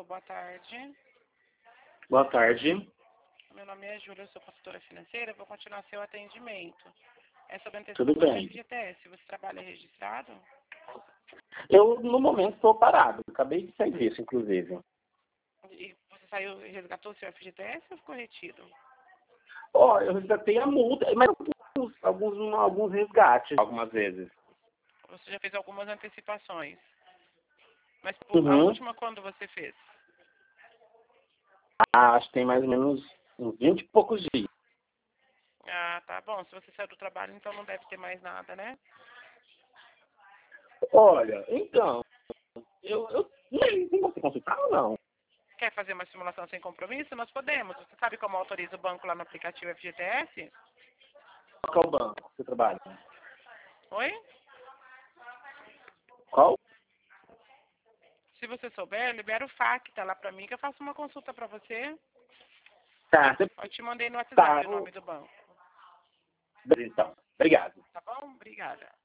Alô, boa tarde. Boa tarde. Meu nome é Júlia, eu sou consultora financeira, vou continuar seu atendimento. É sobre Tudo antecipação de bem. FGTS. Você trabalha registrado? Eu, no momento, estou parado. Acabei de sair disso, inclusive. E você saiu e resgatou seu FGTS ou ficou retido? Ó, eu resgatei a multa, mas alguns resgates, algumas vezes. Você já fez algumas antecipações. Mas a Uhum. última quando você fez? Acho que tem mais ou menos uns 20 e poucos dias. Ah, tá bom. Se você saiu do trabalho, então não deve ter mais nada, né? Olha, então, e aí, tem você consultar ou não? Quer fazer uma simulação sem compromisso? Nós podemos. Você sabe como autoriza o banco lá no aplicativo FGTS? Qual banco você trabalha? Oi? Qual? Se você souber, libera o FAQ, lá pra mim que eu faço uma consulta pra você. Tá, você Eu te mandei no tá. WhatsApp o nome do banco. Então, obrigado. Tá bom? Obrigada.